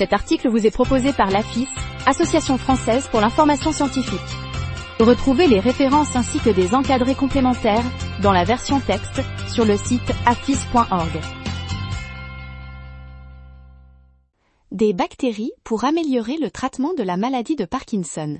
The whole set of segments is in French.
Cet article vous est proposé par l'AFIS, Association française pour l'information scientifique. Retrouvez les références ainsi que des encadrés complémentaires dans la version texte sur le site afis.org. Des bactéries pour améliorer le traitement de la maladie de Parkinson.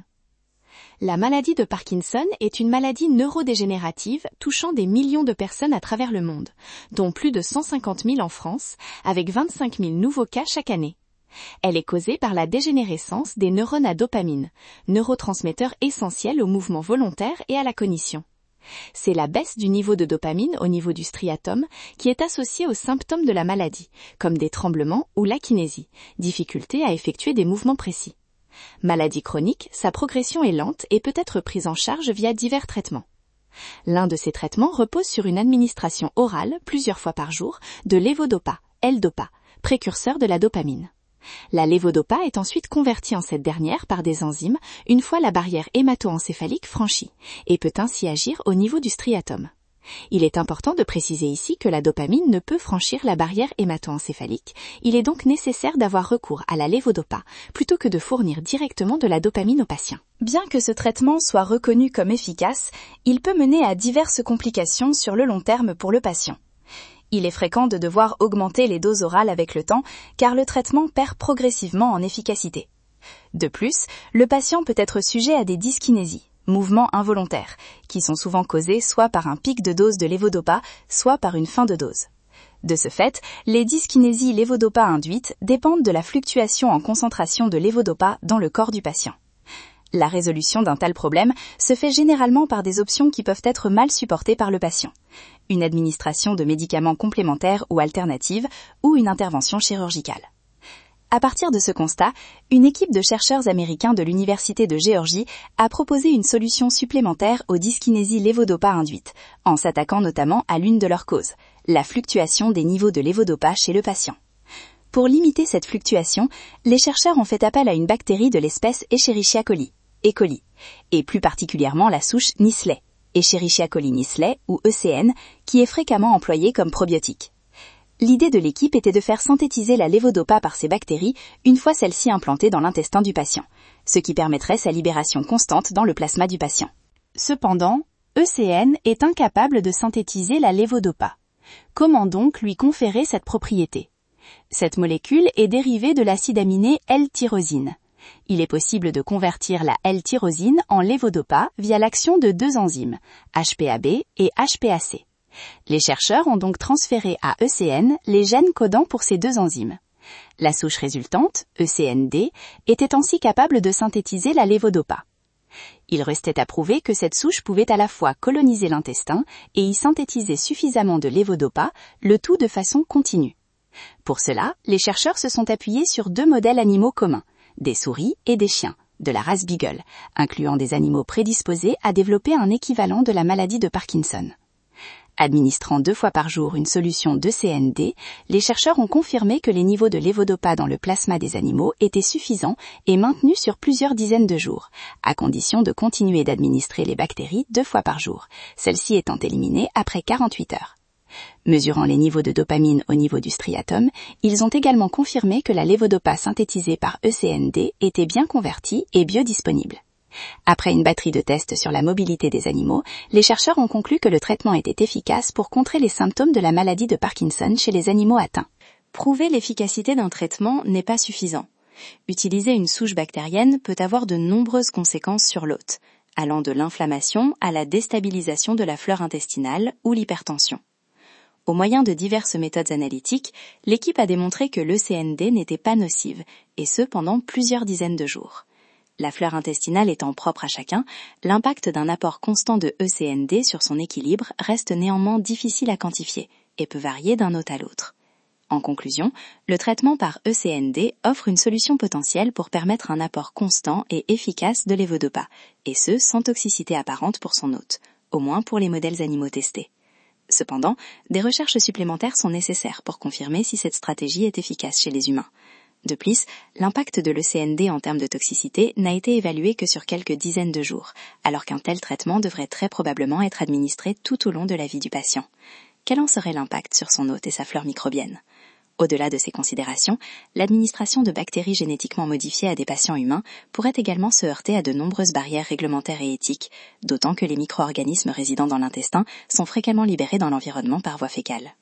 La maladie de Parkinson est une maladie neurodégénérative touchant des millions de personnes à travers le monde, dont plus de 150 000 en France, avec 25 000 nouveaux cas chaque année. Elle est causée par la dégénérescence des neurones à dopamine, neurotransmetteur essentiel au mouvement volontaire et à la cognition. C'est la baisse du niveau de dopamine au niveau du striatum qui est associée aux symptômes de la maladie, comme des tremblements ou l'akinésie, difficulté à effectuer des mouvements précis. Maladie chronique, sa progression est lente et peut être prise en charge via divers traitements. L'un de ces traitements repose sur une administration orale, plusieurs fois par jour, de levodopa, L-Dopa, précurseur de la dopamine. La levodopa est ensuite convertie en cette dernière par des enzymes une fois la barrière hémato-encéphalique franchie, et peut ainsi agir au niveau du striatum. Il est important de préciser ici que la dopamine ne peut franchir la barrière hémato-encéphalique, il est donc nécessaire d'avoir recours à la levodopa plutôt que de fournir directement de la dopamine aux patients. Bien que ce traitement soit reconnu comme efficace, il peut mener à diverses complications sur le long terme pour le patient. Il est fréquent de devoir augmenter les doses orales avec le temps, car le traitement perd progressivement en efficacité. De plus, le patient peut être sujet à des dyskinésies, mouvements involontaires, qui sont souvent causés soit par un pic de dose de levodopa, soit par une fin de dose. De ce fait, les dyskinésies levodopa induites dépendent de la fluctuation en concentration de levodopa dans le corps du patient. La résolution d'un tel problème se fait généralement par des options qui peuvent être mal supportées par le patient. Une administration de médicaments complémentaires ou alternatives ou une intervention chirurgicale. À partir de ce constat, une équipe de chercheurs américains de l'Université de Géorgie a proposé une solution supplémentaire aux dyskinésies levodopa induites, en s'attaquant notamment à l'une de leurs causes, la fluctuation des niveaux de levodopa chez le patient. Pour limiter cette fluctuation, les chercheurs ont fait appel à une bactérie de l'espèce Escherichia coli, E. coli, et plus particulièrement la souche Nisley, Escherichia coli Nisley ou ECN, qui est fréquemment employée comme probiotique. L'idée de l'équipe était de faire synthétiser la levodopa par ces bactéries une fois celle-ci implantée dans l'intestin du patient, ce qui permettrait sa libération constante dans le plasma du patient. Cependant, ECN est incapable de synthétiser la levodopa. Comment donc lui conférer cette propriété ? Cette molécule est dérivée de l'acide aminé L-tyrosine. Il est possible de convertir la L-tyrosine en levodopa via l'action de deux enzymes, HPAB et HPAC. Les chercheurs ont donc transféré à ECN les gènes codants pour ces deux enzymes. La souche résultante, ECND, était ainsi capable de synthétiser la levodopa. Il restait à prouver que cette souche pouvait à la fois coloniser l'intestin et y synthétiser suffisamment de levodopa, le tout de façon continue. Pour cela, les chercheurs se sont appuyés sur deux modèles animaux communs, des souris et des chiens, de la race Beagle, incluant des animaux prédisposés à développer un équivalent de la maladie de Parkinson. Administrant 2 fois par jour une solution d'ECND, les chercheurs ont confirmé que les niveaux de levodopa dans le plasma des animaux étaient suffisants et maintenus sur plusieurs dizaines de jours, à condition de continuer d'administrer les bactéries 2 fois par jour, celles-ci étant éliminées après 48 heures. Mesurant les niveaux de dopamine au niveau du striatum, ils ont également confirmé que la levodopa synthétisée par ECND était bien convertie et biodisponible. Après une batterie de tests sur la mobilité des animaux, les chercheurs ont conclu que le traitement était efficace pour contrer les symptômes de la maladie de Parkinson chez les animaux atteints. Prouver l'efficacité d'un traitement n'est pas suffisant. Utiliser une souche bactérienne peut avoir de nombreuses conséquences sur l'hôte, allant de l'inflammation à la déstabilisation de la flore intestinale ou l'hypertension. Au moyen de diverses méthodes analytiques, l'équipe a démontré que l'ECND n'était pas nocive, et ce pendant plusieurs dizaines de jours. La flore intestinale étant propre à chacun, l'impact d'un apport constant de ECND sur son équilibre reste néanmoins difficile à quantifier et peut varier d'un hôte à l'autre. En conclusion, le traitement par ECND offre une solution potentielle pour permettre un apport constant et efficace de levodopa, et ce sans toxicité apparente pour son hôte, au moins pour les modèles animaux testés. Cependant, des recherches supplémentaires sont nécessaires pour confirmer si cette stratégie est efficace chez les humains. De plus, l'impact de l'ECND en termes de toxicité n'a été évalué que sur quelques dizaines de jours, alors qu'un tel traitement devrait très probablement être administré tout au long de la vie du patient. Quel en serait l'impact sur son hôte et sa flore microbienne ? Au-delà de ces considérations, l'administration de bactéries génétiquement modifiées à des patients humains pourrait également se heurter à de nombreuses barrières réglementaires et éthiques, d'autant que les micro-organismes résidant dans l'intestin sont fréquemment libérés dans l'environnement par voie fécale.